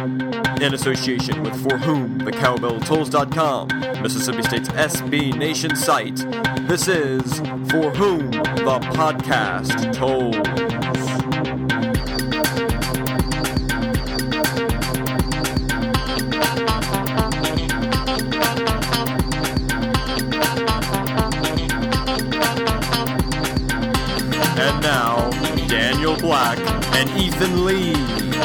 In association with ForWhomTheCowbellTolls.com, Mississippi State's SB Nation site, this is For Whom the Podcast Tolls. And now, Daniel Black and Ethan Lee.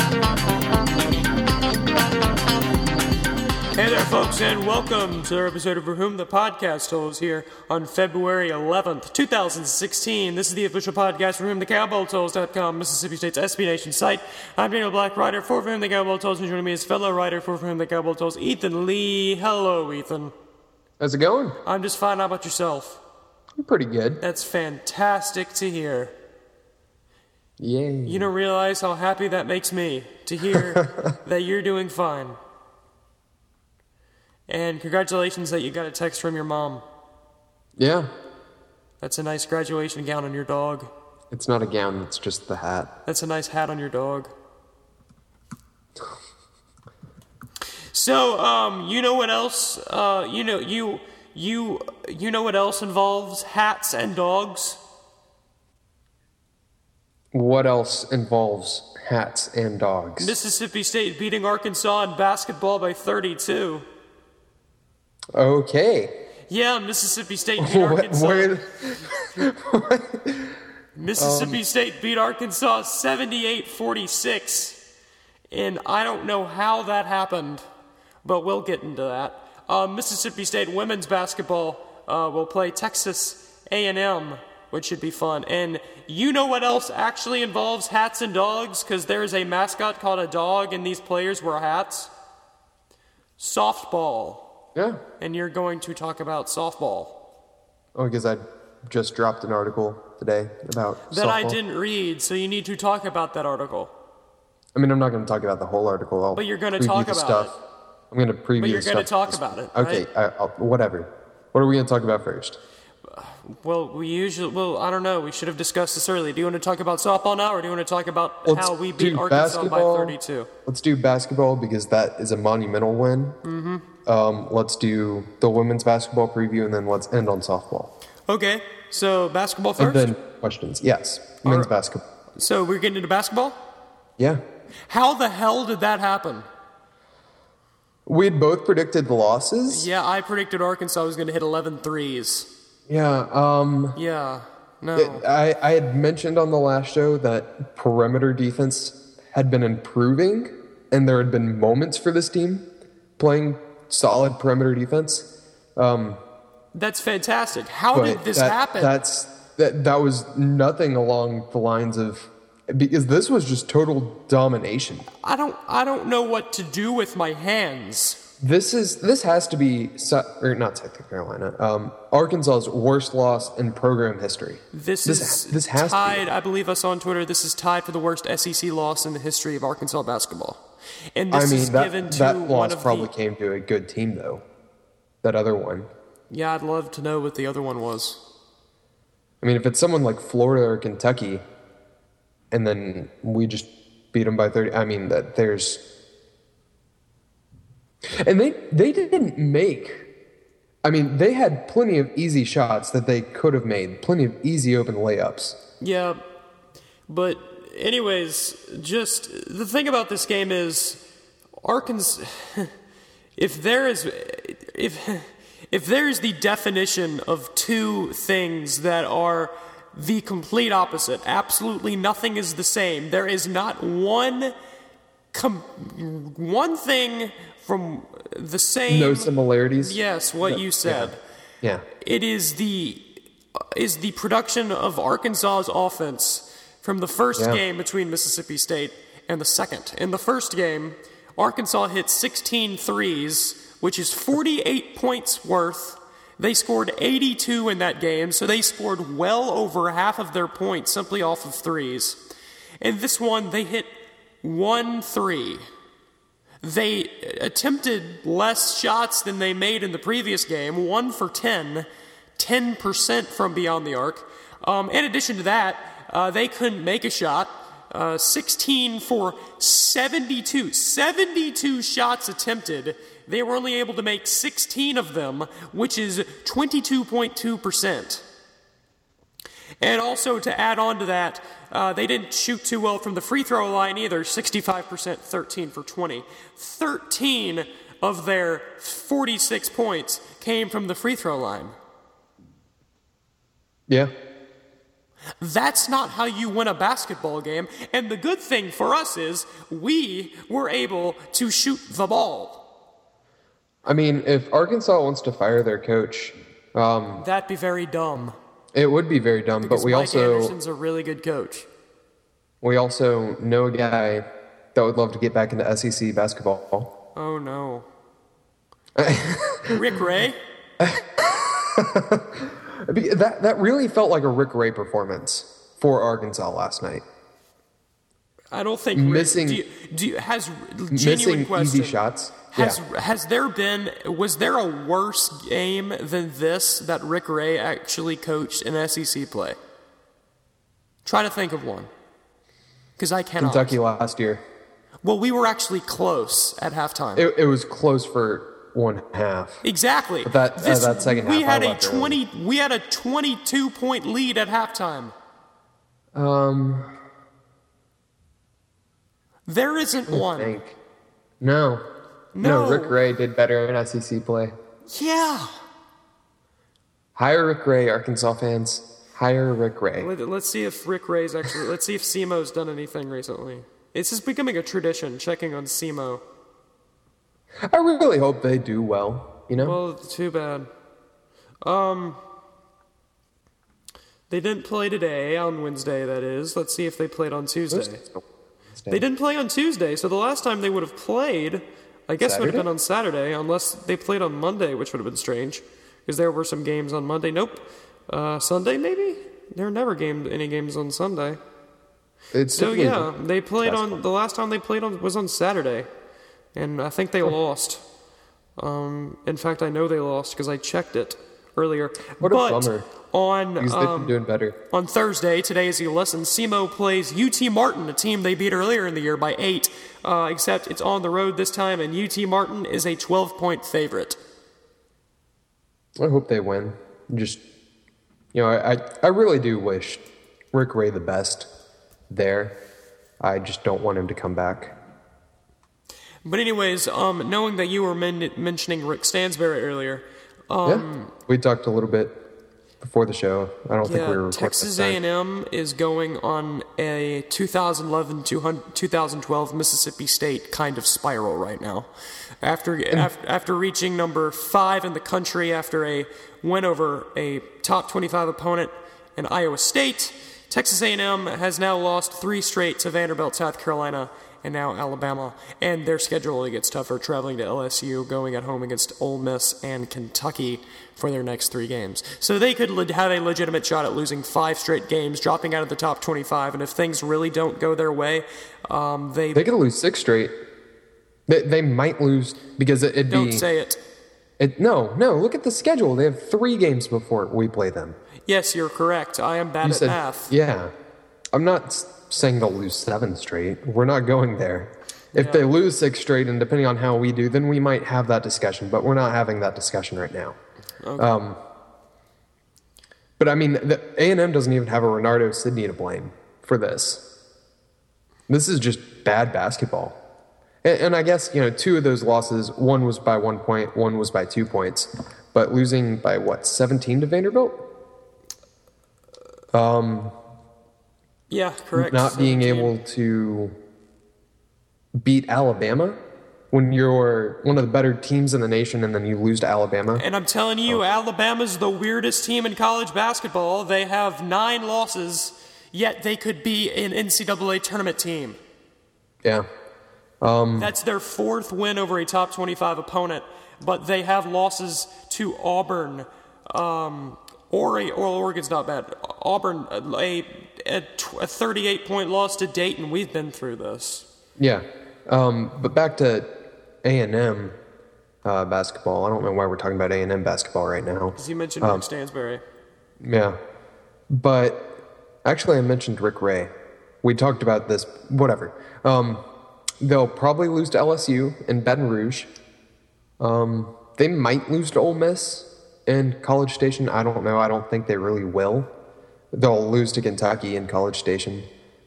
Hey there, folks, and welcome to our episode of For Whom the Podcast Tolls here on February 11th, 2016. This is the official podcast for WhomTheCowbellTolls.com, Mississippi State's SB Nation site. I'm Daniel Black, writer for Whom the Cowbell Tolls, and joining me is fellow writer for Whom the Cowbell Tolls, Ethan Lee. Hello, Ethan. How's it going? I'm just fine. How about yourself? I'm pretty good. That's fantastic to hear. Yay. You don't realize how happy that makes me to hear that you're doing fine. And congratulations that you got a text from your mom. Yeah. That's a nice graduation gown on your dog. It's not a gown, it's just the hat. That's a nice hat on your dog. So, you know what else? You know what else involves hats and dogs? What else involves hats and dogs? Mississippi State beating Arkansas in basketball by 32. Okay. Yeah, Mississippi State beat Arkansas. Mississippi State beat Arkansas 78-46. And I don't know how that happened, but we'll get into that. Mississippi State women's basketball will play Texas A&M, which should be fun. And you know what else actually involves hats and dogs? Because there's a mascot called a dog, and these players wear hats. Softball. Yeah. And you're going to talk about softball. Oh, because I just dropped an article today about that softball. I didn't read, so you need to talk about that article. I mean, I'm not going to talk about the whole article. But you're going to talk about it. I'm going to preview But you're going to talk about it, Okay, right? whatever. What are we going to talk about first? Well, I don't know. We should have discussed this earlier. Do you want to talk about softball now, or do you want to talk about how we beat Arkansas by 32? Let's do basketball because that is a monumental win. Mm-hmm. Let's do the women's basketball preview, and then let's end on softball. Okay, so basketball first? And then questions. Yes, men's basketball. So we're getting into basketball? Yeah. How the hell did that happen? We'd both predicted the losses. Yeah, I predicted Arkansas was going to hit 11 threes. Yeah, Yeah, no. I had mentioned on the last show that perimeter defense had been improving, and there had been moments for this team playing solid perimeter defense. That's fantastic. How did this happen? That was nothing along the lines of, because this was just total domination. I don't know what to do with my hands. This has to be, or not South Carolina, Arkansas's worst loss in program history. This has tied, to be. I believe I saw on Twitter, this is tied for the worst SEC loss in the history of Arkansas basketball. And this is given to that one loss of probably came to a good team, though. That other one. Yeah, I'd love to know what the other one was. I mean, if it's someone like Florida or Kentucky, and then we just beat them by 30, I mean, that there's... And they didn't make... I mean, they had plenty of easy shots that they could have made. Plenty of easy open layups. Yeah, but anyways, just the thing about this game is Arkansas... If there is the definition of two things that are the complete opposite, absolutely nothing is the same. There is not one thing from the same... No similarities? Yes, what you said. Yeah. It is the production of Arkansas's offense from the first game between Mississippi State and the second. In the first game, Arkansas hit 16 threes, which is 48 points worth. They scored 82 in that game, so they scored well over half of their points simply off of threes. In this one, they hit 1 3. They attempted less shots than they made in the previous game, 1 for 10, 10% from beyond the arc. In addition to that, they couldn't make a shot. 16 for 72. 72 shots attempted. They were only able to make 16 of them, which is 22.2%. And also to add on to that, they didn't shoot too well from the free throw line either. 65%, 13 for 20. 13 of their 46 points came from the free throw line. Yeah. That's not how you win a basketball game. And the good thing for us is we were able to shoot the ball. I mean, if Arkansas wants to fire their coach, that'd be very dumb. It would be very dumb, Because but Mike Anderson's a really good coach. We also know a guy that would love to get back into SEC basketball. Oh no. Rick Ray? That really felt like a Rick Ray performance for Arkansas last night. I don't think missing has genuine question. Easy shots. Was there a worse game than this that Rick Ray actually coached in SEC play? Try to think of one. Because I cannot. Kentucky last year. Well, we were actually close at halftime. It was close for one half. Exactly. But that second half, we had a 22-point lead at halftime. There isn't one. No, Rick Ray did better in SEC play. Yeah. Hire Rick Ray, Arkansas fans. Hire Rick Ray. Let's see if Rick Ray's actually. Let's see if SEMO's done anything recently. It's just becoming a tradition, checking on SEMO. I really hope they do well, you know? Well, too bad. They didn't play today, on Wednesday, that is. Let's see if they played on Tuesday. They didn't play on Tuesday, so the last time they would have played, I guess, would have been on Saturday, unless they played on Monday, which would have been strange, because there were some games on Monday. Nope. Sunday, maybe? There were never any games on Sunday. So, yeah, they played on... The last time they played was on Saturday. And I think they lost. In fact, I know they lost because I checked it earlier. What a bummer. Because they've been doing better. On Thursday, today as you listen, SEMO plays UT Martin, a team they beat earlier in the year by 8. Except it's on the road this time, and UT Martin is a 12-point favorite. I hope they win. Just, I really do wish Rick Ray the best there. I just don't want him to come back. But anyways, knowing that you were mentioning Rick Stansbury earlier, we talked a little bit before the show. I don't think we were recording. Texas A&M is going on a 2011-2012 Mississippi State kind of spiral right now. After reaching number 5 in the country after a win over a top 25 opponent in Iowa State, Texas A&M has now lost 3 straight to Vanderbilt, South Carolina, and now Alabama. And their schedule only gets tougher, traveling to LSU, going at home against Ole Miss and Kentucky for their next 3 games. So they could have a legitimate shot at losing 5 straight games, dropping out of the top 25, and if things really don't go their way, they could lose 6 straight. They might lose because it'd Don't say it. No, look at the schedule. They have 3 games before we play them. Yes, you're correct. I am bad at math. Yeah. I'm not saying they'll lose 7 straight. We're not going there. If they lose 6 straight, and depending on how we do, then we might have that discussion, but we're not having that discussion right now. Okay. But I mean, the A&M doesn't even have a Renardo Sidney to blame for this. This is just bad basketball. And I guess, 2 of those losses, one was by 1 point, one was by 2 points, but losing by 17 to Vanderbilt? Yeah, correct. Not 17. Being able to beat Alabama when you're one of the better teams in the nation and then you lose to Alabama. And I'm telling you, Alabama's the weirdest team in college basketball. They have 9 losses, yet they could be an NCAA tournament team. Yeah. That's their 4th win over a top 25 opponent, but they have losses to Auburn, Oregon's not bad. Auburn, a 38-point loss to Dayton. We've been through this. Yeah. But back to A&M basketball. I don't know why we're talking about A&M basketball right now. Because you mentioned Rick Stansbury. Yeah. But actually I mentioned Rick Ray, we talked about this, whatever. They'll probably lose to LSU in Baton Rouge. They might lose to Ole Miss in College Station. I don't know. I don't think they really will. They'll lose to Kentucky in College Station.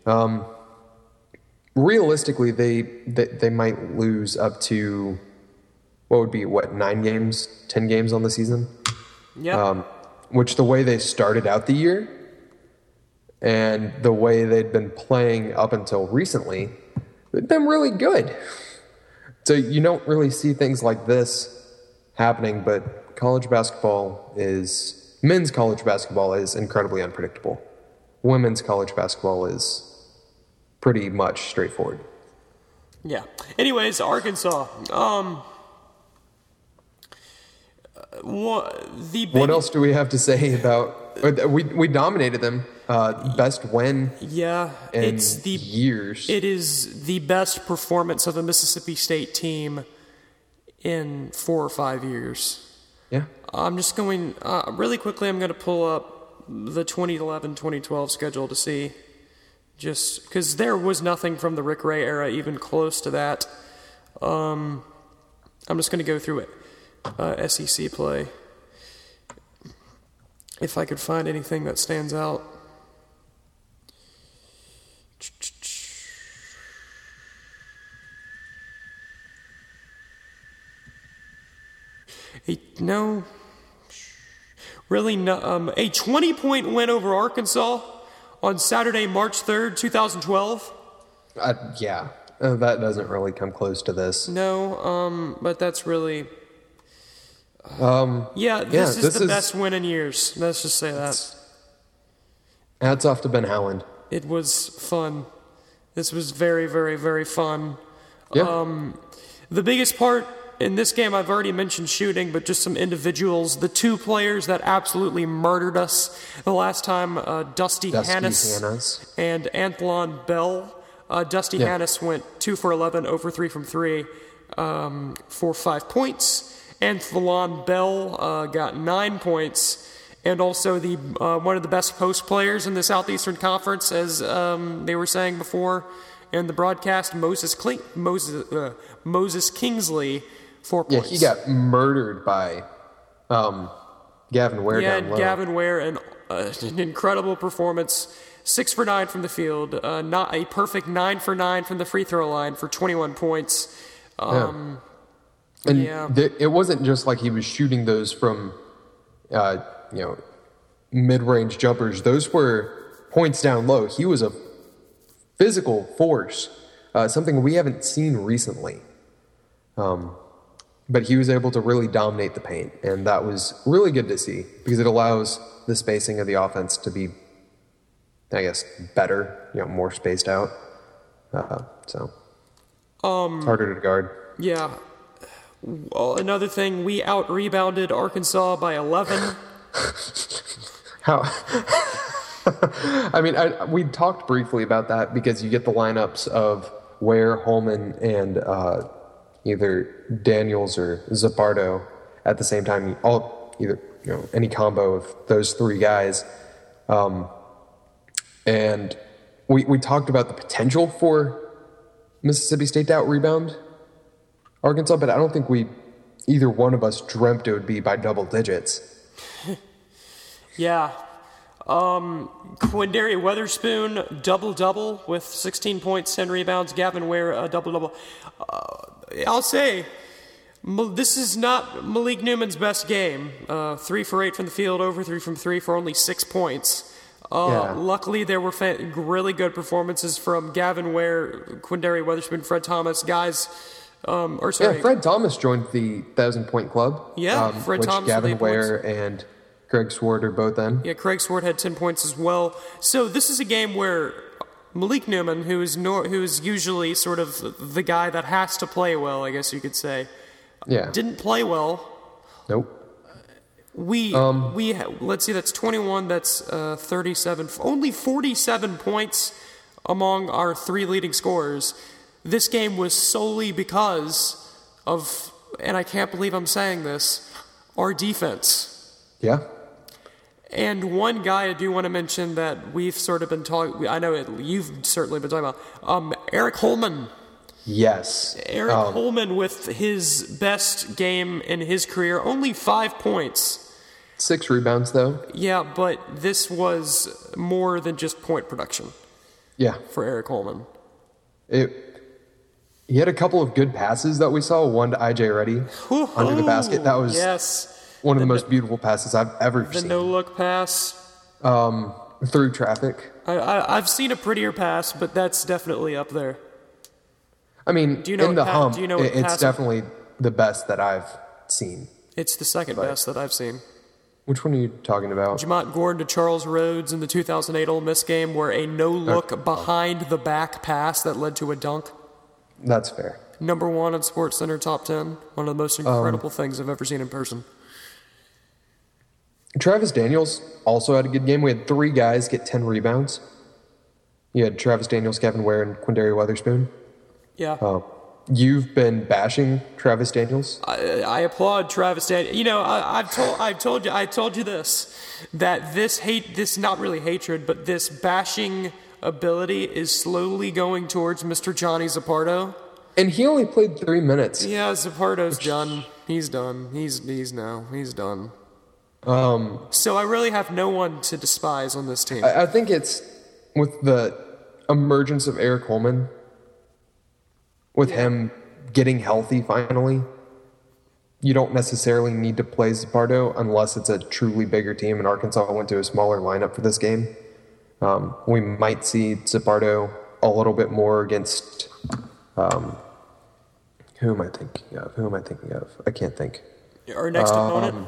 Realistically, they might lose up to, what would be, 9 games, 10 games on the season? Yeah. Which the way they started out the year and the way they'd been playing up until recently, they've been really good. So you don't really see things like this happening, but men's college basketball is incredibly unpredictable. Women's college basketball is pretty much straightforward. Yeah. Anyways, Arkansas. What else do we have to say about? We dominated them. Best win. Yeah, in years. It is the best performance of a Mississippi State team in 4 or 5 years. Yeah. I'm just going really quickly. I'm going to pull up the 2011-2012 schedule to see, just because there was nothing from the Rick Ray era even close to that. I'm just going to go through it. SEC play. If I could find anything that stands out. A 20-point win over Arkansas on Saturday, March 3rd, 2012. Yeah, that doesn't really come close to this. No, but that's really... This is the best win in years. Let's just say that. Hats off to Ben Howland. It was fun. This was very, very, very fun. Yeah. The biggest part in this game, I've already mentioned shooting, but just some individuals. The 2 players that absolutely murdered us the last time, Dusty Hannes and Anthlon Bell. Dusty Hannes went 2 for 11, 0 for 3 from 3, for 5 points. Anthlon Bell got 9 points, and also the one of the best post players in the Southeastern Conference, as they were saying before in the broadcast, Moses Kingsley, 4 points. Yeah, he got murdered by Gavin Ware down low. Gavin Ware, an incredible performance. 6 for 9 from the field, not a perfect 9 for 9 from the free throw line for 21 points. It wasn't just like he was shooting those from, mid-range jumpers. Those were points down low. He was a physical force, something we haven't seen recently. But he was able to really dominate the paint, and that was really good to see because it allows the spacing of the offense to be, I guess, better, more spaced out. It's harder to guard. Yeah. Well, another thing, we out-rebounded Arkansas by 11. How? I mean, we talked briefly about that because you get the lineups of Ware, Holman, and either Daniels or Zapardo at the same time. Any combo of those 3 guys. And we talked about the potential for Mississippi State to out-rebound Arkansas, but I don't think either one of us dreamt it would be by double digits. Yeah. Quindary Weatherspoon, double-double with 16 points, 10 rebounds. Gavin Ware, double-double. I'll say, this is not Malik Newman's best game. 3 for 8 from the field, over 3 from 3 for only 6 points. Luckily, there were really good performances from Gavin Ware, Quindary Weatherspoon, Fred Thomas, guys... Fred Thomas joined the 1,000-point club. Yeah, Fred Thomas. Gavin Ware and Craig Swart are both in. Yeah, Craig Swart had 10 points as well. So this is a game where Malik Newman, who is usually sort of the guy that has to play well, I guess you could say, didn't play well. Nope. Let's see, that's 21, that's 37, only 47 points among our 3 leading scorers. This game was solely because of, and I can't believe I'm saying this, our defense. Yeah. And one guy I do want to mention that we've sort of been talking, I know you've certainly been talking about, Eric Holman. Yes. Eric Holman with his best game in his career, only 5 points. 6 rebounds, though. Yeah, but this was more than just point production. Yeah. For Eric Holman. He had a couple of good passes that we saw. One to IJ Reddy under the basket. That was one of the most beautiful passes I've ever seen. The no-look pass. Through traffic. I've seen a prettier pass, but that's definitely up there. I mean, in the hump, it's definitely the best that I've seen. It's the second best that I've seen. Which one are you talking about? Jamont Gordon to Charles Rhodes in the 2008 Ole Miss game, where a no-look behind the back pass that led to a dunk. That's fair. Number 1 on SportsCenter top 10. One of the most incredible things I've ever seen in person. Travis Daniels also had a good game. We had 3 guys get 10 rebounds. You had Travis Daniels, Kevin Ware, and Quindary Weatherspoon. Yeah. You've been bashing Travis Daniels. I applaud Travis Daniels. You know, I told you this, that this not really hatred, but this bashing ability is slowly going towards Mr. Johnny Zappardo. And he only played 3 minutes. Yeah, Zappardo's done. He's done. He's done. So I really have no one to despise on this team. I think it's with the emergence of Eric Holman, with him getting healthy finally. You don't necessarily need to play Zappardo unless it's a truly bigger team, and Arkansas went to a smaller lineup for this game. We might see Zappardo a little bit more against... who am I thinking of? I can't think. Our next opponent?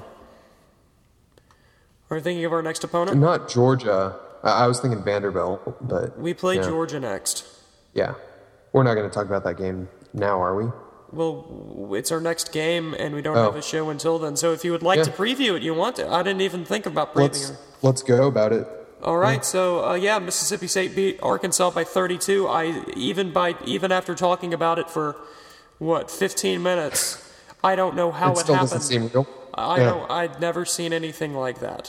Are you thinking of our next opponent? Not Georgia. I was thinking Vanderbilt, but... We play Georgia next. Yeah. We're not going to talk about that game now, are we? Well, it's our next game, and we don't have a show until then. So if you would like to preview it, you want to. I didn't even think about previewing it. Let's go about it. All right, so Mississippi State beat Arkansas by 32. Even after talking about it for 15 minutes, I don't know how it still happened. Doesn't seem real. I'd never seen anything like that.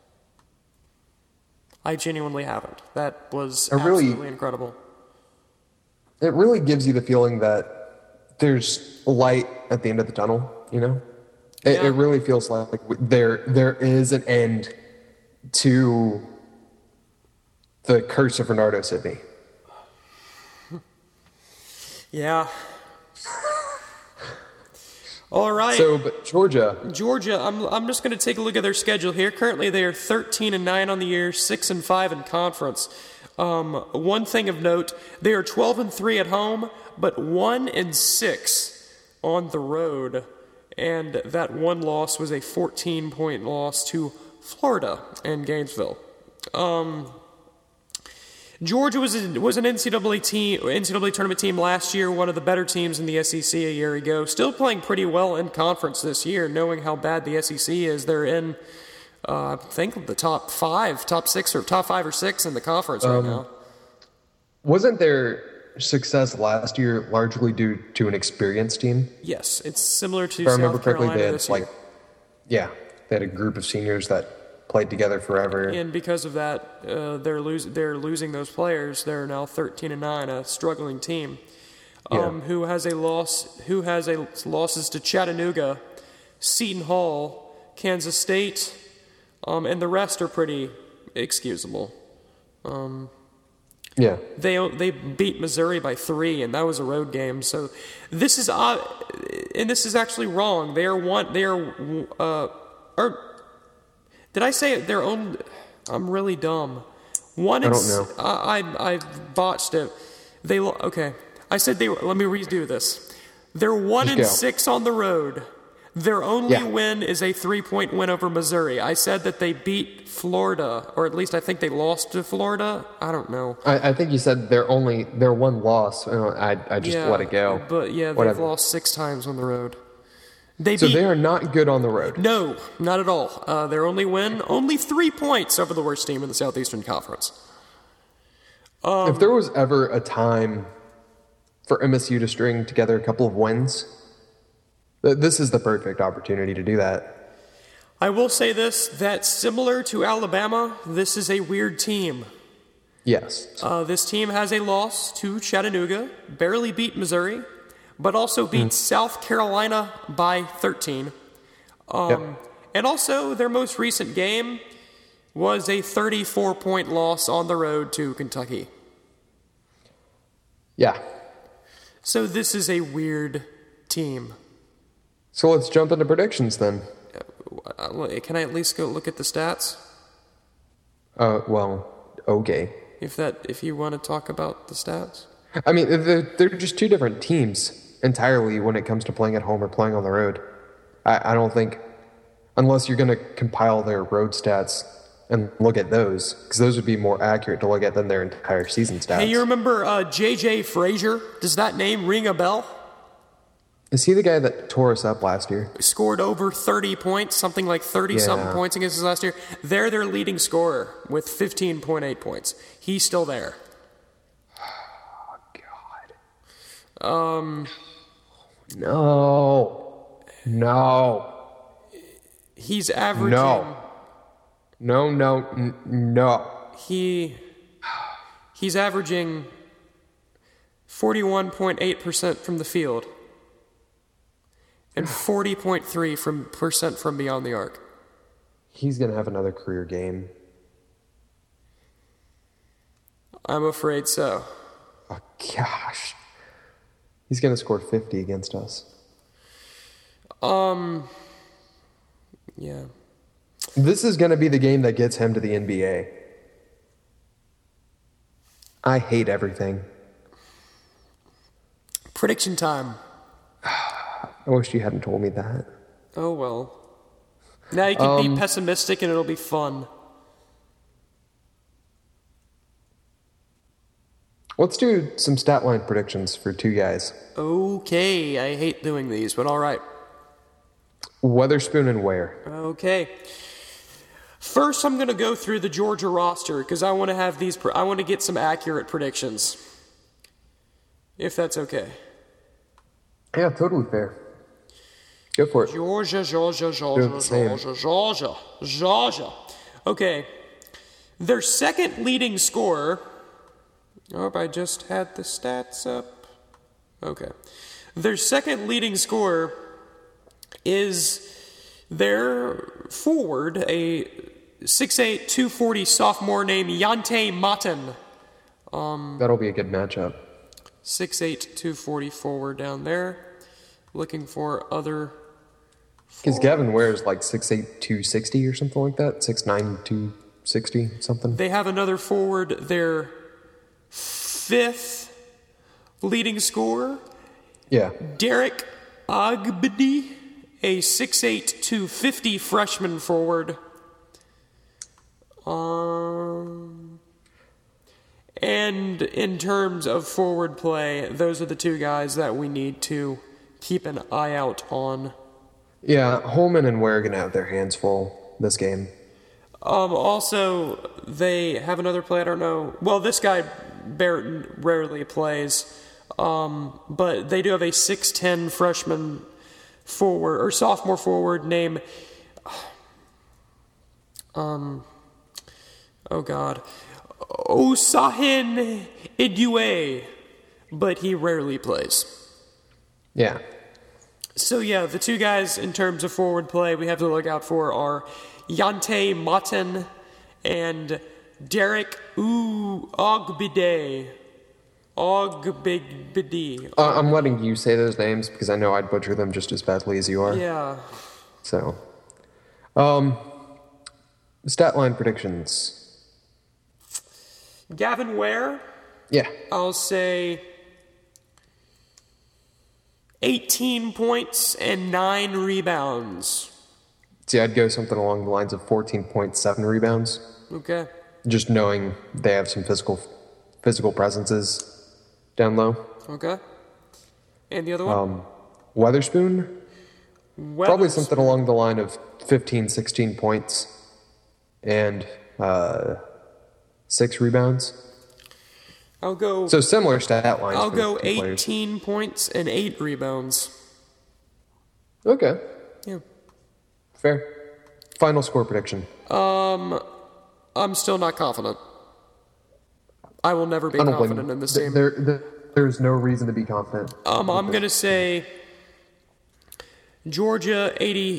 I genuinely haven't. That was absolutely incredible. It really gives you the feeling that there's light at the end of the tunnel, you know? It really feels like there is an end to the curse of Renardo Sidney. Yeah. All right. So, but Georgia, I'm just going to take a look at their schedule here. Currently, they are 13-9 on the year, 6-5 in conference. One thing of note, they are 12-3 at home, but 1-6 on the road. And that one loss was a 14-point loss to Florida and Gainesville. Georgia was an NCAA tournament team last year, one of the better teams in the SEC a year ago. Still playing pretty well in conference this year, knowing how bad the SEC is. They're in, I think, the top 5 or 6 in the conference right now. Wasn't their success last year largely due to an experienced team? Yes, it's similar to if I remember South correctly, Carolina they had they had a group of seniors that played together forever. And because of that, they're losing those players. They're now 13-9, a struggling team, who has losses to Chattanooga, Seton Hall, Kansas State, and the rest are pretty excusable. They beat Missouri by 3, and that was a road game. So this is and this is actually wrong. Did I say their own? I'm really dumb. I don't know. I botched it. I said they were. Let me redo this. They're 1-6 on the road. Their only win is a 3-point win over Missouri. I said that they beat Florida, or at least I think they lost to Florida. I don't know. I think you said their one loss. I just let it go. But they've lost 6 times on the road. They are not good on the road. No, not at all. Their only win, only 3 points over the worst team in the Southeastern Conference. If there was ever a time for MSU to string together a couple of wins, this is the perfect opportunity to do that. I will say this, that similar to Alabama, this is a weird team. Yes. This team has a loss to Chattanooga, barely beat Missouri, but also beat South Carolina by 13. And also, their most recent game was a 34-point loss on the road to Kentucky. Yeah. So this is a weird team. So let's jump into predictions then. Can I at least go look at the stats? Well, okay. If you want to talk about the stats. I mean, they're just two different teams entirely when it comes to playing at home or playing on the road. I don't think, unless you're going to compile their road stats and look at those, because those would be more accurate to look at than their entire season stats. Hey, you remember J.J. Frazier? Does that name ring a bell? Is he the guy that tore us up last year? Scored over 30 points, something like 30-something points against us last year. They're their leading scorer with 15.8 points. He's still there. Oh, God. No. He's averaging... No. He's averaging 41.8% from the field and 40.3% from beyond the arc. He's going to have another career game. I'm afraid so. Oh, gosh. He's going to score 50 against us. Yeah. This is going to be the game that gets him to the NBA. I hate everything. Prediction time. I wish you hadn't told me that. Oh, well. Now you can be pessimistic and it'll be fun. Let's do some stat line predictions for two guys. Okay, I hate doing these, but all right. Weatherspoon and Ware. Okay. First, I'm going to go through the Georgia roster because I want to have these. I want to get some accurate predictions. If that's okay. Yeah, totally fair. Go for it. Georgia. Okay. Their second leading scorer. Oh, I just had the stats up. Okay. Their second leading scorer is their forward, a 6'8", 240 sophomore named Yante Maten. That'll be a good matchup. 6'8", 240 forward down there. Looking for other... Because Gavin Ware is like 6'8", 260 or something like that. 6'9", 260 something. They have another forward, their fifth leading scorer. Yeah. Derek Agbedi, a 6'8", 250 freshman forward. And in terms of forward play, those are the two guys that we need to keep an eye out on. Yeah, Holman and Ware are going to have their hands full this game. Also, they have another player, I don't know. Well, this guy rarely plays. But they do have a 6'10 freshman forward, or sophomore forward named... oh, God. Osahin Idue. But he rarely plays. Yeah. So, yeah, the two guys in terms of forward play we have to look out for are Yante Maten and Derek Ogbide. Ogbide. I'm letting you say those names because I know I'd butcher them just as badly as you are. Yeah. So, stat line predictions. Gavin Ware? Yeah. I'll say 18 points and 9 rebounds. See, I'd go something along the lines of 14.7 rebounds. Okay. Just knowing they have some physical presences down low. Okay. And the other one? Weatherspoon? Probably something along the line of 15, 16 points and 6 rebounds. I'll go... So similar stat lines. I'll go 18 points and 8 rebounds. Okay. Yeah. Fair. Final score prediction. I'm still not confident. I will never be confident in this team. There's no reason to be confident. I'm going to say Georgia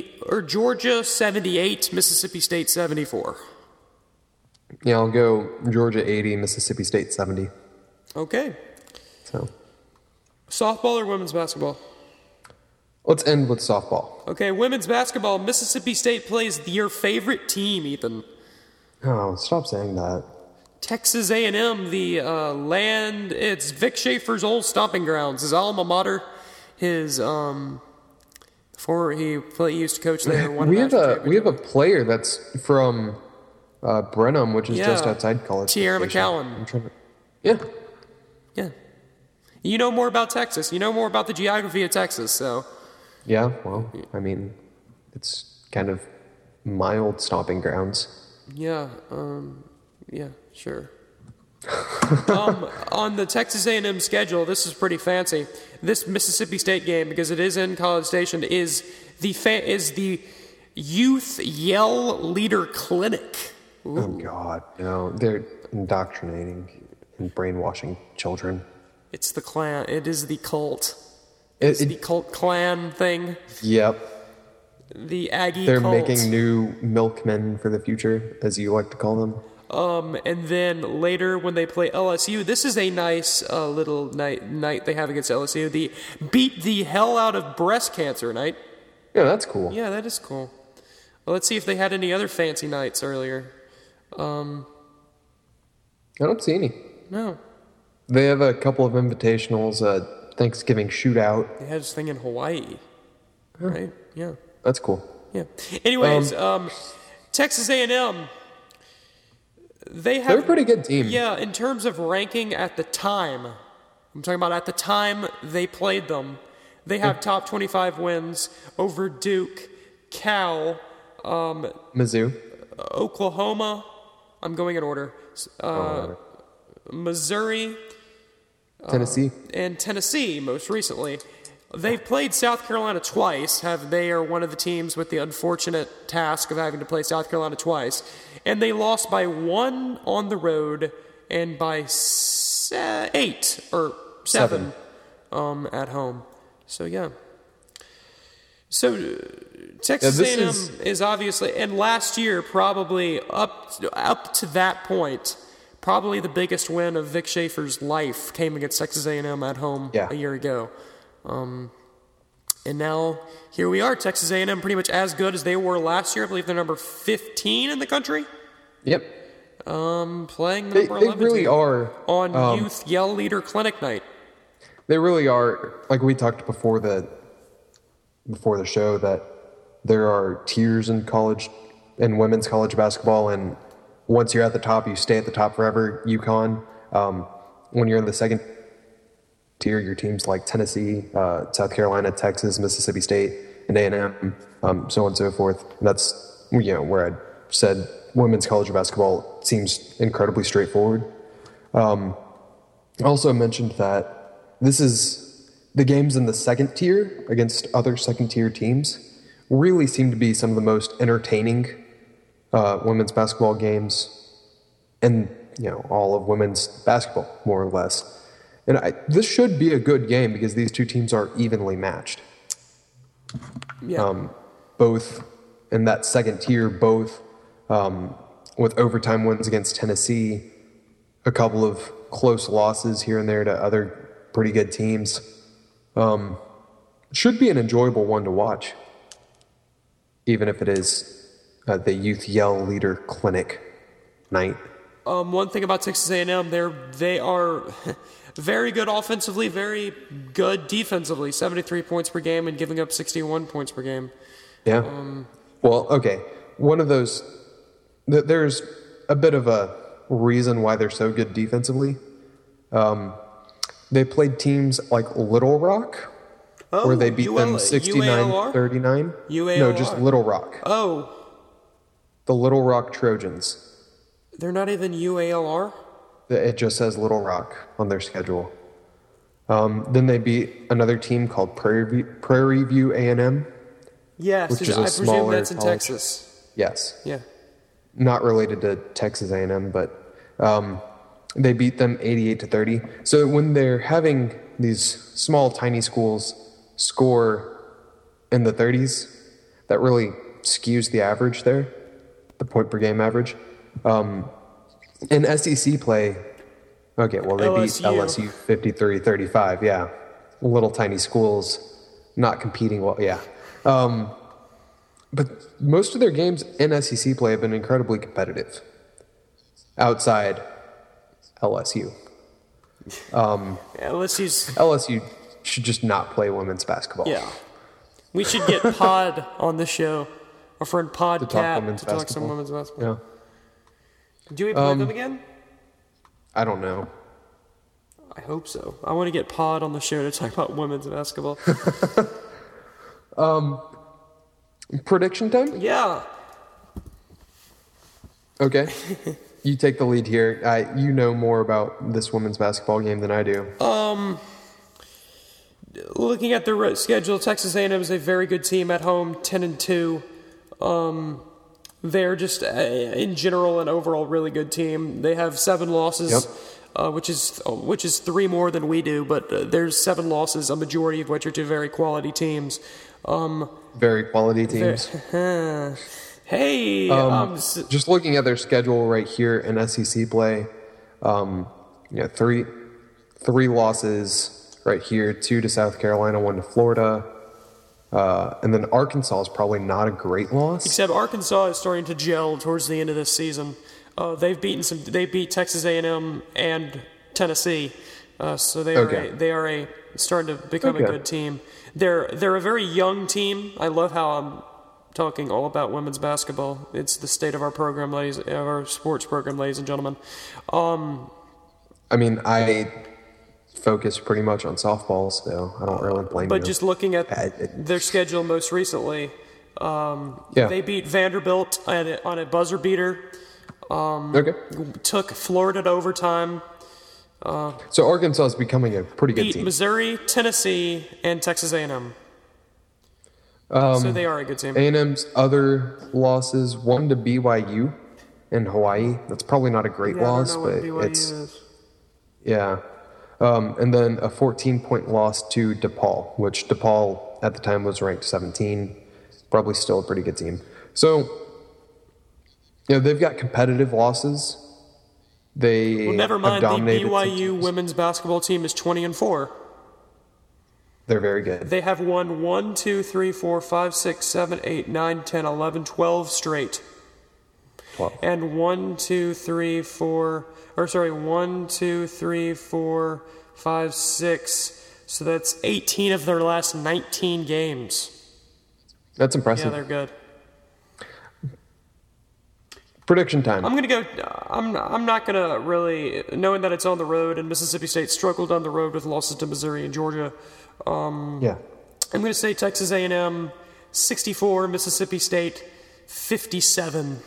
78, Mississippi State 74. Yeah, I'll go Georgia 80, Mississippi State 70. Okay. So, softball or women's basketball? Let's end with softball. Okay, women's basketball. Mississippi State plays your favorite team, Ethan. Oh, stop saying that. Texas A&M, it's Vic Schaefer's old stomping grounds, his alma mater. His before he used to coach there. We have a player that's from Brenham, which is just outside College Tierra Station. McCallum. Yeah. You know more about Texas. You know more about the geography of Texas. So. Yeah. Well, I mean, it's kind of my old stomping grounds. Yeah. Yeah. Sure. On the Texas A&M schedule, this is pretty fancy. This Mississippi State game, because it is in College Station, is the Youth Yell Leader Clinic. Ooh. Oh God, no! They're indoctrinating and brainwashing children. It's the clan. It is the cult. It's the cult clan thing. Yep. The Aggie They're cult. making new milkmen for the future, as you like to call them. And then later when they play LSU, this is a nice little night they have against LSU. The beat the hell out of breast cancer night. Yeah, that's cool. Yeah, that is cool. Well, let's see if they had any other fancy nights earlier. I don't see any. No. They have a couple of invitationals, Thanksgiving shootout. They had this thing in Hawaii. Right? Yeah. That's cool. Yeah. Anyways, Texas A&M, they're a pretty good team. Yeah, in terms of ranking at the time, I'm talking about at the time they played them, they have top 25 wins over Duke, Cal, Mizzou, Oklahoma, I'm going in order, Missouri, Tennessee, and Tennessee most recently. They've played South Carolina twice. They are one of the teams with the unfortunate task of having to play South Carolina twice. And they lost by 1 on the road and by 8 or 7 at home. So, yeah. So, Texas A&M is obviously, and last year probably up to that point, probably the biggest win of Vic Schaefer's life came against Texas A&M at home a year ago. And now here we are, Texas A&M pretty much as good as they were last year. I believe they're number 15 in the country. Yep. Playing the number 11 they really team are on Youth Yell Leader Clinic night. They really are, like we talked before the show, that there are tiers in college and women's college basketball, and once you're at the top, you stay at the top forever. UConn. When you're in the second tier, your teams like Tennessee, South Carolina, Texas, Mississippi State, and A&M, so on and so forth. And that's where I said women's college basketball seems incredibly straightforward. I also mentioned that this is the games in the second tier against other second tier teams really seem to be some of the most entertaining women's basketball games in all of women's basketball, more or less. And this should be a good game because these two teams are evenly matched. Yeah. Both in that second tier, both with overtime wins against Tennessee, a couple of close losses here and there to other pretty good teams. Should be an enjoyable one to watch, even if it is the Youth Yell Leader Clinic night. One thing about Texas A&M, they are very good offensively, very good defensively. 73 points per game and giving up 61 points per game. Yeah. Well, okay. One of those, there's a bit of a reason why they're so good defensively. They played teams like Little Rock, where they beat them 69-39. UALR? No, just Little Rock. Oh. The Little Rock Trojans. They're not even UALR? It just says Little Rock on their schedule. Then they beat another team called Prairie View A&M. Yes, which is I a presume smaller that's in college. Texas. Yes. Yeah. Not related to Texas A&M, but they beat them 88-30. So when they're having these small, tiny schools score in the 30s, that really skews the average there, the point per game average. In SEC play, okay, well, they beat LSU 53-35, yeah. Little tiny schools not competing well, yeah. But most of their games in SEC play have been incredibly competitive outside LSU. LSU should just not play women's basketball. Yeah. We should get Pod on the show. Our friend Pod to Cat talk to talk some women's basketball. Yeah. Do we play them again? I don't know. I hope so. I want to get Pod on the show to talk about women's basketball. Prediction time? Yeah. Okay. You take the lead here. You know more about this women's basketball game than I do. Looking at their schedule, Texas A&M is a very good team at home, 10-2. They're just, in general, an overall really good team. They have 7 losses, which is 3 more than we do, but there's 7 losses, a majority of which are to very quality teams. Very quality teams. Hey! Just looking at their schedule right here in SEC play, 3 losses right here, 2 to South Carolina, 1 to Florida. And then Arkansas is probably not a great loss. Except Arkansas is starting to gel towards the end of this season. They beat Texas A&M and Tennessee, so they are starting to become a good team. They're a very young team. I love how I'm talking all about women's basketball. It's the state of our program, our sports program, ladies and gentlemen. I focus pretty much on softball, so I don't really blame you. But just looking at their schedule most recently, they beat Vanderbilt on a buzzer beater. Took Florida to overtime. So Arkansas is becoming a pretty good team. Beat Missouri, Tennessee, and Texas A&M. So they are a good team. A&M's other losses, 1 to BYU in Hawaii. That's probably not a great loss, but it's... Yeah. And then a 14-point loss to DePaul, which DePaul at the time was ranked 17. Probably still a pretty good team. So, they've got competitive losses. Never mind. The BYU women's basketball team is 20-4. They're very good. They have won 1, 2, 3, 4, 5, 6, 7, 8, 9, 10, 11, 12 straight. 12. And 1, 2, 3, 4, 5, 6. So that's 18 of their last 19 games. That's impressive. Yeah, they're good. Prediction time. I'm gonna go. I'm not gonna really, knowing that it's on the road and Mississippi State struggled on the road with losses to Missouri and Georgia. I'm gonna say Texas A&M 64, Mississippi State 57.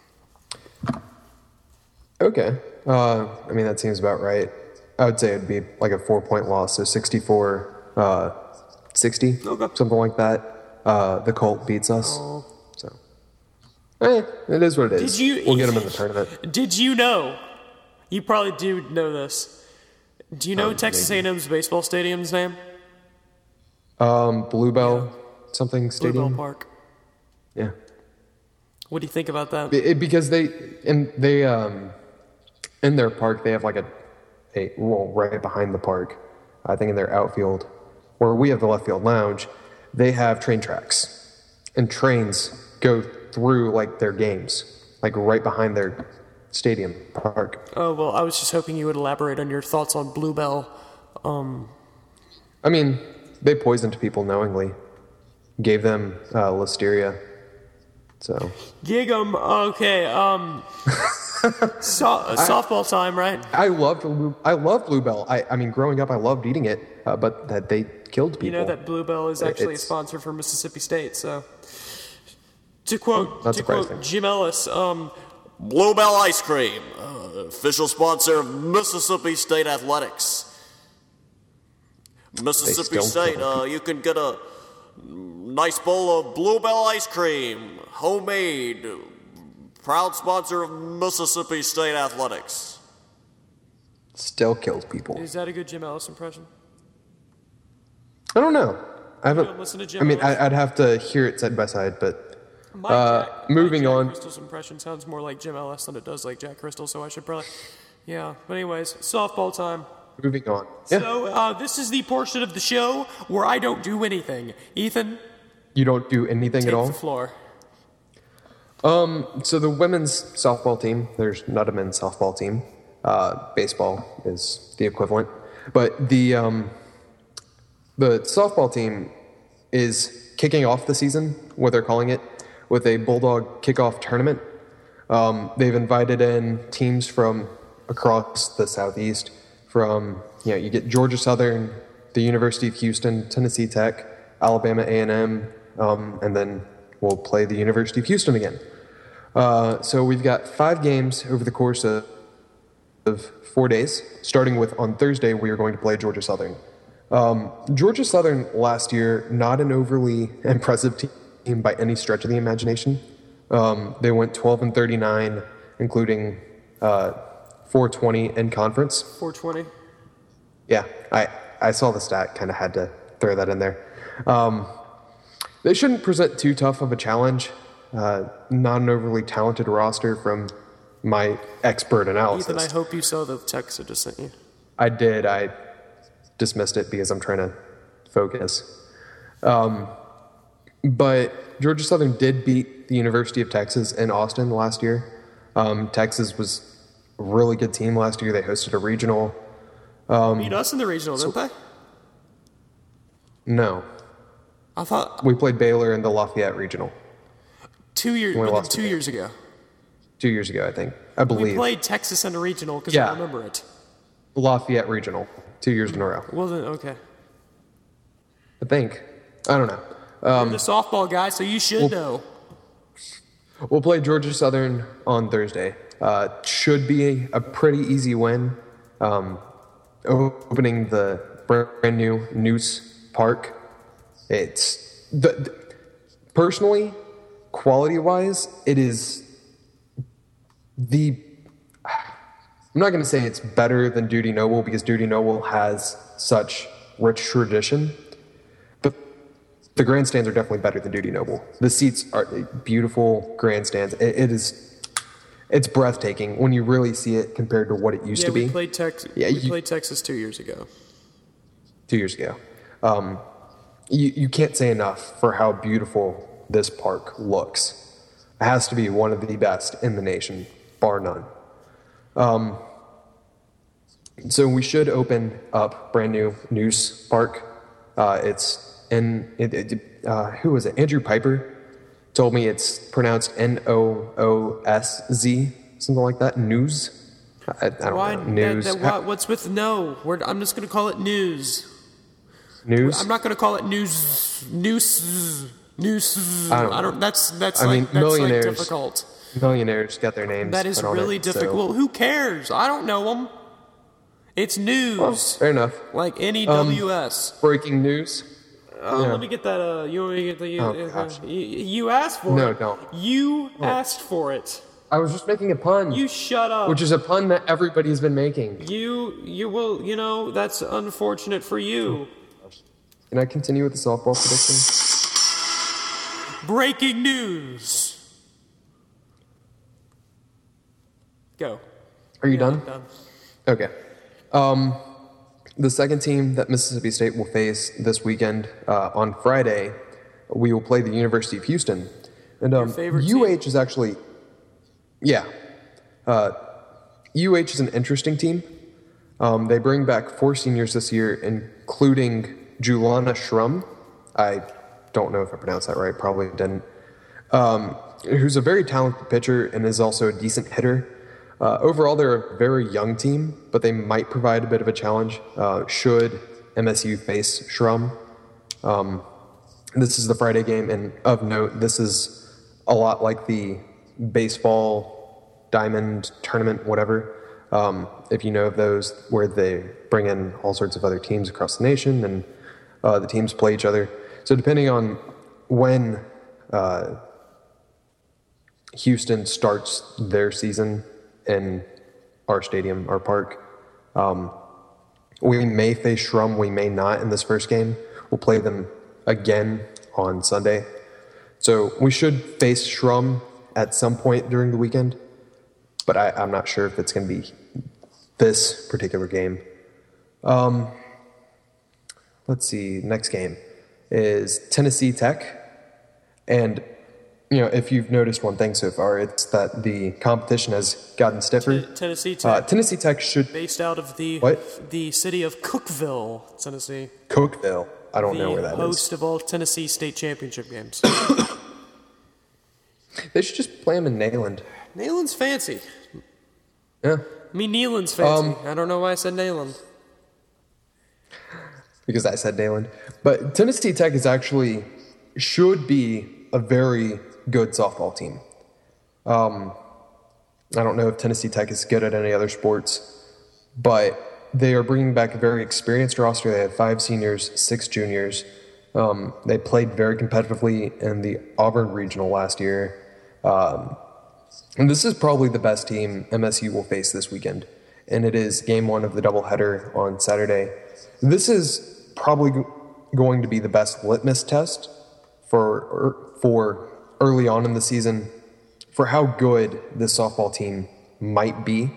Okay. That seems about right. I would say it'd be like a 4-point loss, so 64, 60, something like that. The Colt beats us. Oh. So, it is what it is. We'll get them in the tournament. Did you know? You probably do know this. Do you know Texas A&M's baseball stadium's name? Bluebell something stadium. Bluebell Park. Yeah. What do you think about that? Because in their park they have like a wall right behind the park. I think in their outfield, where we have the left field lounge, they have train tracks, and trains go through like their games, like right behind their stadium park. Oh well, I was just hoping you would elaborate on your thoughts on Bluebell. They poisoned people knowingly, gave them listeria. So gig 'em. Okay. Softball time, right? I love Bluebell. Growing up, I loved eating it, but that they killed people. You know that Bluebell is actually a sponsor for Mississippi State. So, to quote Jim Ellis, Bluebell Ice Cream, official sponsor of Mississippi State Athletics. Mississippi State, you can get a nice bowl of Bluebell ice cream, homemade, proud sponsor of Mississippi State Athletics. Still kills people. Is that a good Jim Ellis impression? I don't know. I haven't. You don't listen to Jim Ellis? I'd have to hear it side by side, but moving Jack on. Crystal's impression sounds more like Jim Ellis than it does like Jack Crystal, so I should probably... Yeah, but anyways, softball time. Moving on. Yeah. So, this is the portion of the show where I don't do anything. Ethan? You don't do anything at all? Take the floor. So the women's softball team, there's not a men's softball team. Baseball is the equivalent. But the softball team is kicking off the season, what they're calling it, with a Bulldog kickoff tournament. They've invited in teams from across the Southeast, from, you get Georgia Southern, the University of Houston, Tennessee Tech, Alabama A&M, and then we'll play the University of Houston again. So we've got 5 games over the course of 4 days, starting with on Thursday, we are going to play Georgia Southern. Georgia Southern last year, not an overly impressive team by any stretch of the imagination. They went 12-39, including 420 in conference. 420. Yeah, I saw the stat, kind of had to throw that in there. They shouldn't present too tough of a challenge. Not an overly talented roster from my expert analysis. Ethan, I hope you saw the text I just sent you. I did. I dismissed it because I'm trying to focus. But Georgia Southern did beat the University of Texas in Austin last year. Texas was a really good team last year. They hosted a regional. Beat us in the regional, didn't they? No. I thought... We played Baylor in the Lafayette regional. 2 years ago. 2 years ago. 2 years ago, I think. I believe. We played Texas in a regional because I remember it. Lafayette regional. 2 years in a row. Well, then, okay. I think. I don't know. You're the softball guy, so you should know. We'll play Georgia Southern on Thursday. Should be a pretty easy win. Opening the brand new Noose Park. It's personally, quality-wise, it is I'm not going to say it's better than Dudy Noble because Dudy Noble has such rich tradition, but the grandstands are definitely better than Dudy Noble. The seats are beautiful grandstands. It's breathtaking when you really see it compared to what it used to be. We played Texas 2 years ago. 2 years ago. You can't say enough for how beautiful this park looks. It has to be one of the best in the nation, bar none. So we should open up brand new Noose Park. It's who was it? Andrew Piper told me it's pronounced Noosz, something like that. News. I don't know. News. What's with no? I'm just going to call it news. News. I'm not going to call it news. I don't. That's millionaires. like difficult. Millionaires got their names. That is really difficult. So. Who cares? I don't know them. It's news. Well, fair enough. Like NEWS. Breaking news. Let me get that. You want me to get the? You asked for it. No, don't. You asked for it. I was just making a pun. You shut up. Which is a pun that everybody's been making. You will. That's unfortunate for you. Can I continue with the softball prediction? Breaking news. Go. Are you done? I'm done. Okay. The second team that Mississippi State will face this weekend, on Friday, we will play the University of Houston. And Your favorite UH team? is actually, UH is an interesting team. They bring back 4 seniors this year, including Julana Shrum. I don't know if I pronounced that right, probably didn't. Who's a very talented pitcher and is also a decent hitter. Overall, they're a very young team, but they might provide a bit of a challenge should MSU face Shrum. This is the Friday game, and of note, this is a lot like the baseball diamond tournament, whatever. If you know of those, where they bring in all sorts of other teams across the nation, and the teams play each other. So depending on when Houston starts their season in our stadium, our park, we may face Shrum, we may not in this first game. We'll play them again on Sunday. So we should face Shrum at some point during the weekend, but I'm not sure if it's going to be this particular game. Let's see, next game is Tennessee Tech. And, if you've noticed one thing so far, it's that the competition has gotten stiffer. Tennessee Tech. Tennessee Tech should... Based out of the city of Cookeville, Tennessee. Cookeville. I don't know where that is. The host of all Tennessee state championship games. They should just play them in Neyland. Neyland's fancy. Yeah. Neyland's fancy. I don't know why I said Neyland. Because I said Neyland. But Tennessee Tech should be a very good softball team. I don't know if Tennessee Tech is good at any other sports, but they are bringing back a very experienced roster. They have 5 seniors, 6 juniors. They played very competitively in the Auburn Regional last year. And this is probably the best team MSU will face this weekend. And it is game 1 of the doubleheader on Saturday. This is probably going to be the best litmus test for early on in the season for how good this softball team might be.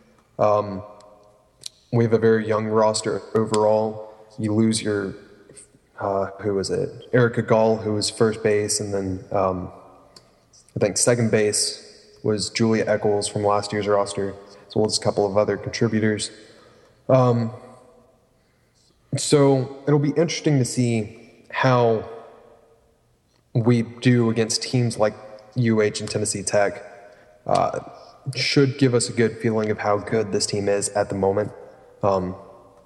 We have a very young roster overall. You lose your, who was it? Erica Gall, who was first base, and then I think second base was Julia Eccles from last year's roster, as well as a couple of other contributors. So it'll be interesting to see how we do against teams like UH and Tennessee Tech. Should give us a good feeling of how good this team is at the moment. And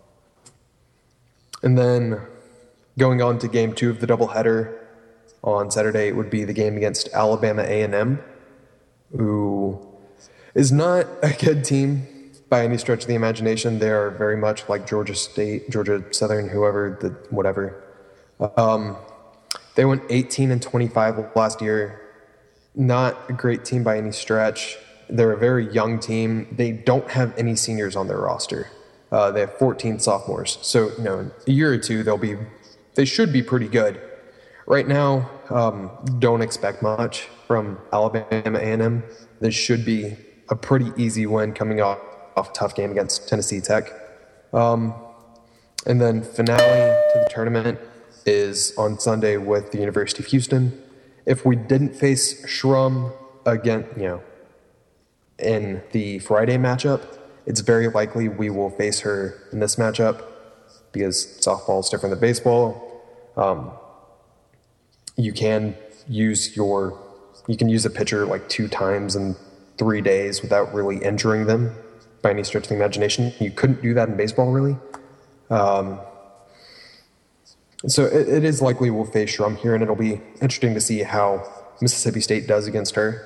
then going on to game 2 of the doubleheader on Saturday would be the game against Alabama A&M, who is not a good team by any stretch of the imagination. They are very much like Georgia State, Georgia Southern, whatever. They went 18-25 last year. Not a great team by any stretch. They're a very young team. They don't have any seniors on their roster. They have 14 sophomores. So, in a year or two, they should be pretty good. Right now, don't expect much from Alabama A&M. This should be a pretty easy win coming off a tough game against Tennessee Tech. And then finale to the tournament is on Sunday with the University of Houston. If we didn't face Shrum again, in the Friday matchup, it's very likely we will face her in this matchup because softball is different than baseball. You can use a pitcher like 2 times in 3 days without really injuring them by any stretch of the imagination. You couldn't do that in baseball, really. So it is likely we'll face Shrum here, and it'll be interesting to see how Mississippi State does against her.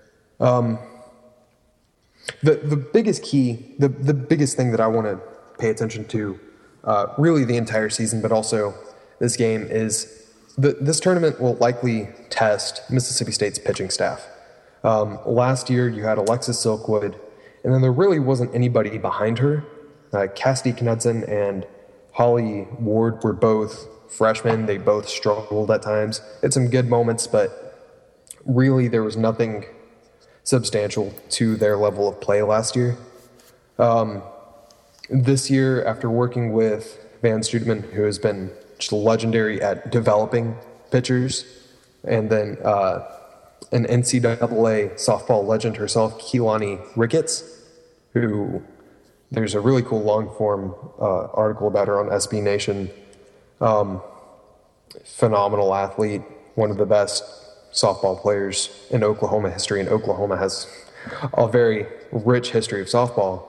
The biggest key, the biggest thing that I want to pay attention to, really the entire season, but also this game, is this tournament will likely test Mississippi State's pitching staff. Last year you had Alexis Silkwood, and then there really wasn't anybody behind her. Cassidy Knudsen and Holly Ward were both freshmen. They both struggled at times. Had some good moments, but really there was nothing substantial to their level of play last year. This year, after working with Van Studeman, who has been just legendary at developing pitchers, and then an NCAA softball legend herself, Keelani Ricketts, who there's a really cool long-form article about her on SB Nation. Phenomenal athlete, one of the best softball players in Oklahoma history, and Oklahoma has a very rich history of softball.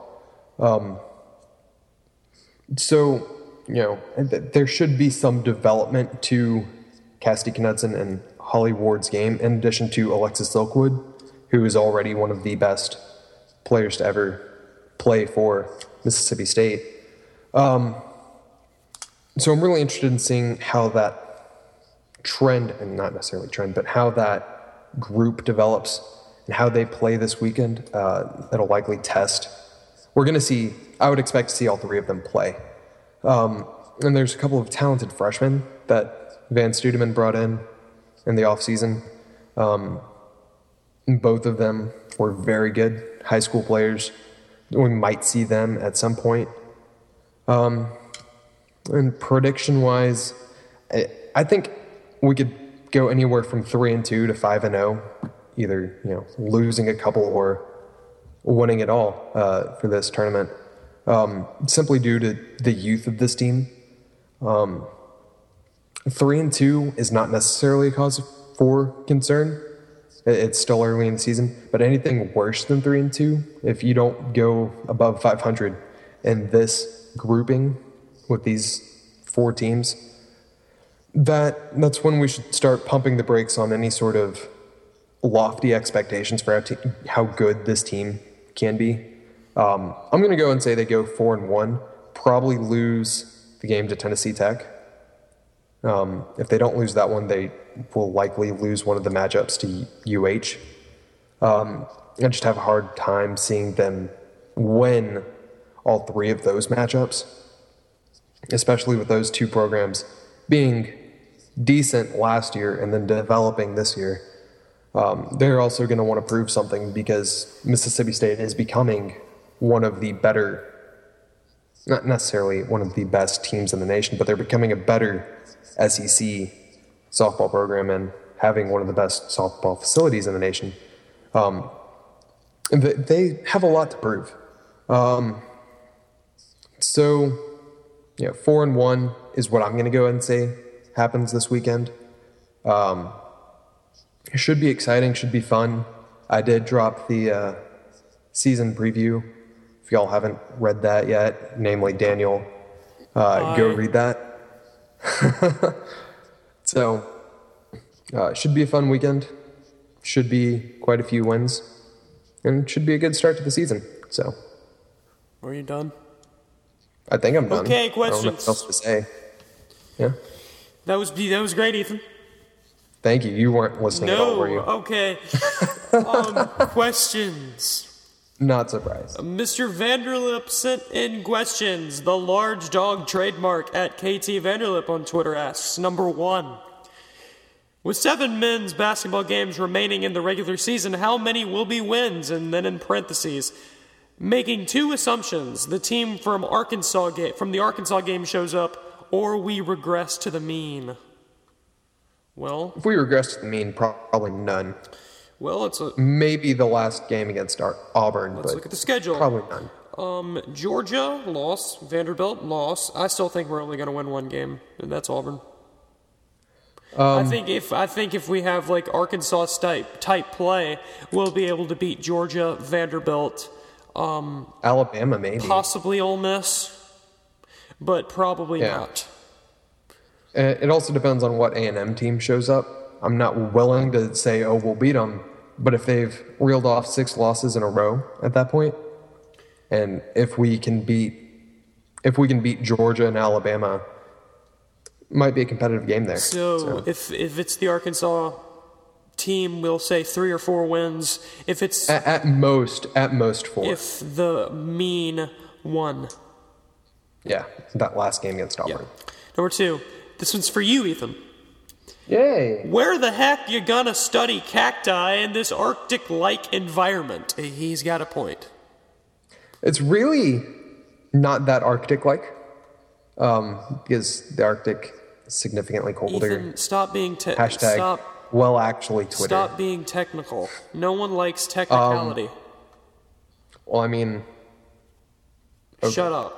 So, there should be some development to Cassidy Knudsen and Holly Ward's game, in addition to Alexis Silkwood, who is already one of the best players to ever play for Mississippi State. So I'm really interested in seeing how that trend, and not necessarily trend, but how that group develops and how they play this weekend, that'll likely test. We're going to see, I would expect to see all three of them play. And there's a couple of talented freshmen that Van Studeman brought in the offseason. Both of them were very good high school players. We might see them at some point. And prediction-wise, I think we could go anywhere from 3-2 to 5-0, either losing a couple or winning it all for this tournament, simply due to the youth of this team. 3-2 is not necessarily a cause for concern. It's still early in the season, but anything worse than 3-2, if you don't go above 500 in this grouping with these four teams, that's when we should start pumping the brakes on any sort of lofty expectations for how good this team can be. I'm going to go and say they go 4-1, probably lose the game to Tennessee Tech. If they don't lose that one, they will likely lose one of the matchups to UH. I just have a hard time seeing them win all three of those matchups, especially with those two programs being decent last year and then developing this year. They're also going to want to prove something because Mississippi State is becoming one of the better, not necessarily one of the best teams in the nation, but they're becoming a better SEC softball program and having one of the best softball facilities in the nation. They have a lot to prove. So 4-1 is what I'm going to go ahead and say happens this weekend. It should be exciting, should be fun. I did drop the season preview. If y'all haven't read that yet, namely Daniel, go read that. So, should be a fun weekend. Should be quite a few wins. And should be a good start to the season. So, are you done? I think I'm done. Okay, questions. I don't know what else to say. Yeah. That was great, Ethan. Thank you. You weren't listening at all, were you? Okay. Questions. Not surprised. Mr. Vanderlip sent in questions. The large dog trademark at KT Vanderlip on Twitter asks, number 1, with 7 men's basketball games remaining in the regular season, how many will be wins? And then in parentheses, making 2 assumptions. The team from the Arkansas game shows up, or we regress to the mean. Well, if we regress to the mean, probably none. Well, maybe the last game against Auburn. Let's look at the schedule. Probably none. Georgia, loss. Vanderbilt, loss. I still think we're only going to win 1 game, and that's Auburn. I think if we have like Arkansas type play, we'll be able to beat Georgia, Vanderbilt, Alabama, maybe possibly Ole Miss, but probably not. It also depends on what A&M team shows up. I'm not willing to say, we'll beat them, but if they've reeled off 6 losses in a row at that point, and if we can beat Georgia and Alabama, it might be a competitive game there. So if it's the Arkansas team, we'll say 3 or 4 wins. If it's at most 4. If the mean 1. Yeah, that last game against Auburn. Yeah. Number 2. This one's for you, Ethan. Yay. Where the heck you gonna study cacti in this Arctic-like environment? He's got a point. It's really not that Arctic-like, because the Arctic is significantly colder. Ethan, stop being Twitter. Stop being technical. No one likes technicality. Well, I mean... Okay. Shut up.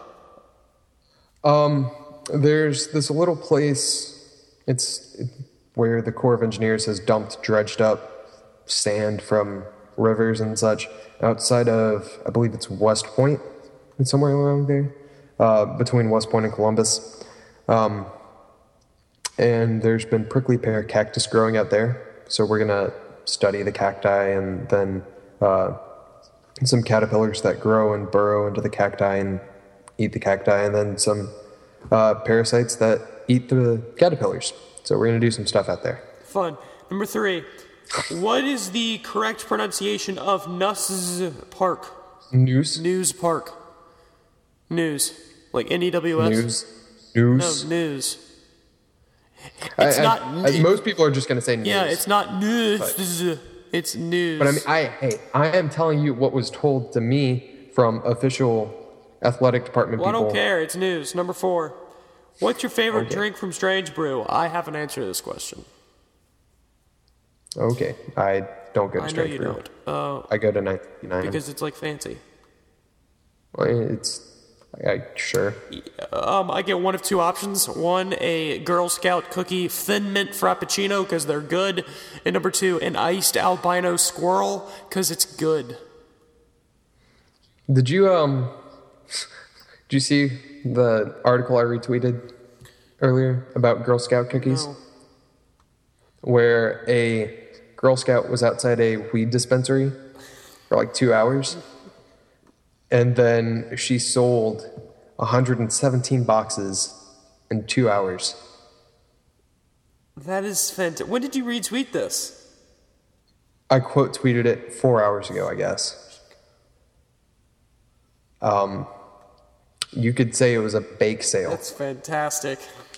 There's this little place, it's where the Corps of Engineers has dumped dredged up sand from rivers and such outside of, I believe it's West Point, it's somewhere around there, between West Point and Columbus. And there's been prickly pear cactus growing out there, so we're going to study the cacti and then some caterpillars that grow and burrow into the cacti and eat the cacti, and then some parasites that eat the caterpillars. So we're going to do some stuff out there. Fun. Number 3. What is the correct pronunciation of Nuss Park? News Park. News. Like N-E-W-S? News. No, news. It's not... most people are just going to say news. Yeah, it's not news. It's news. But I am telling you what was told to me from official athletic department people. I don't care. It's news. Number 4. What's your favorite drink from Strange Brew? I have an answer to this question. Okay. I don't go to Strange Brew. I know you don't. I go to 99. Because it's like fancy. Well, sure. I get one of 2 options. 1, a Girl Scout cookie Thin Mint Frappuccino because they're good. And number 2, an iced albino squirrel because it's good. Did you see the article I retweeted earlier about Girl Scout cookies? No. Where a Girl Scout was outside a weed dispensary for like 2 hours. And then she sold 117 boxes in 2 hours. That is fantastic. When did you retweet this? I quote tweeted it 4 hours ago, I guess. You could say it was a bake sale. That's fantastic.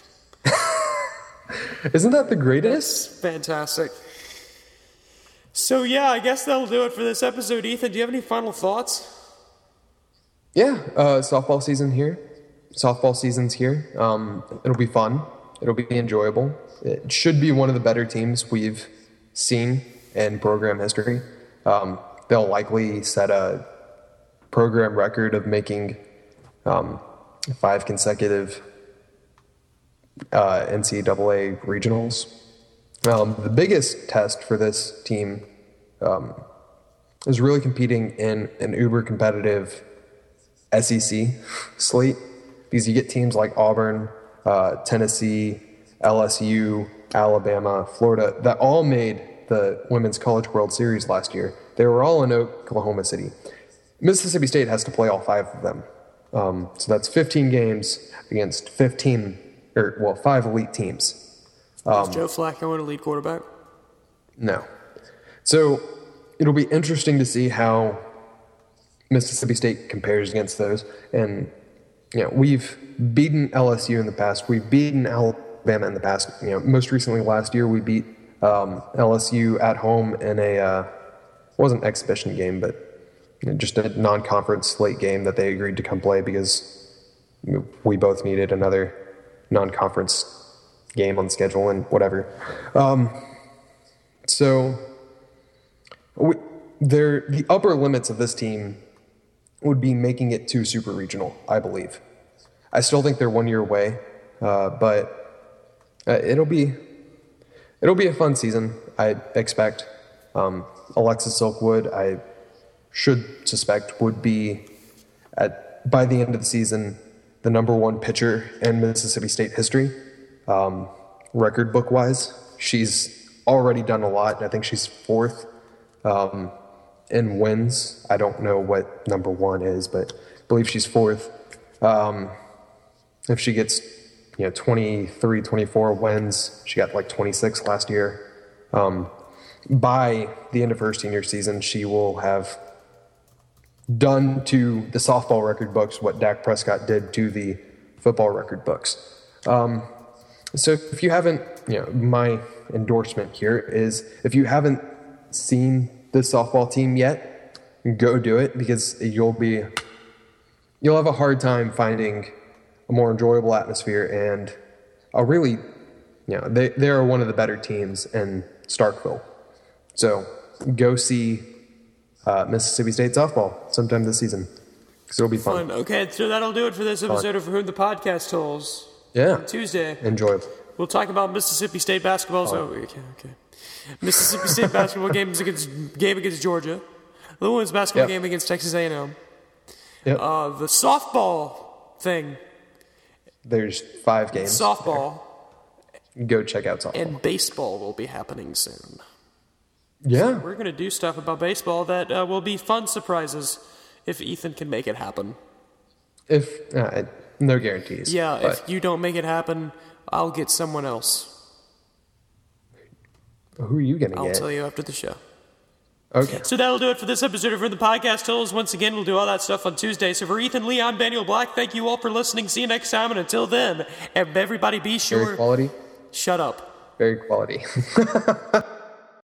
Isn't that the greatest? That's fantastic. So yeah, I guess that'll do it for this episode. Ethan, do you have any final thoughts? Yeah, softball season's here. It'll be fun. It'll be enjoyable. It should be one of the better teams we've seen in program history. They'll likely set a program record of making 5 consecutive NCAA regionals. The biggest test for this team is really competing in an uber competitive SEC slate, because you get teams like Auburn, Tennessee, LSU, Alabama, Florida, that all made the Women's College World Series last year. They were all in Oklahoma City. Mississippi State has to play all 5 of them. So that's 15 games against 5 elite teams. Is Joe Flacco an elite quarterback? No. So it'll be interesting to see how Mississippi State compares against those. And, we've beaten LSU in the past. We've beaten Alabama in the past. Most recently last year, we beat LSU at home in a, wasn't an exhibition game, but just a non-conference slate game that they agreed to come play because we both needed another non-conference game on the schedule and whatever. The upper limits of this team would be making it to super regional, I believe. I still think they're 1 year away, but it'll be a fun season, I expect. Alexis Silkwood, I should suspect, would be by the end of the season the number 1 pitcher in Mississippi State history, record book wise. She's already done a lot. I think she's 4th in wins. I don't know what number 1 is, but I believe she's 4th. If she gets 23, 24 wins, she got like 26 last year. By the end of her senior season, she will have done to the softball record books what Dak Prescott did to the football record books. So if you haven't, my endorsement here is if you haven't seen this softball team yet, go do it, because you'll have a hard time finding a more enjoyable atmosphere and a really, they are one of the better teams in Starkville. So go see Mississippi State softball sometime this season, because it'll be fun. Okay, so that'll do it for this episode of For Whom the Podcast Tolls. Yeah. On Tuesday. Enjoyable. We'll talk about Mississippi State basketball. Okay. Mississippi State basketball game against Georgia. The women's basketball game against Texas A&M. Yep. The softball thing. There's 5 games. Softball. There. Go check out softball. And baseball will be happening soon. Yeah. So we're going to do stuff about baseball that will be fun surprises if Ethan can make it happen. No guarantees. Yeah, if you don't make it happen, I'll get someone else. Who are you going to get? I'll tell you after the show. Okay. So that'll do it for this episode of From the Podcast Totals. Once again, we'll do all that stuff on Tuesday. So for Ethan, Leon, Daniel Black, thank you all for listening. See you next time. And until then, everybody be sure. Very quality. Shut up. Very quality.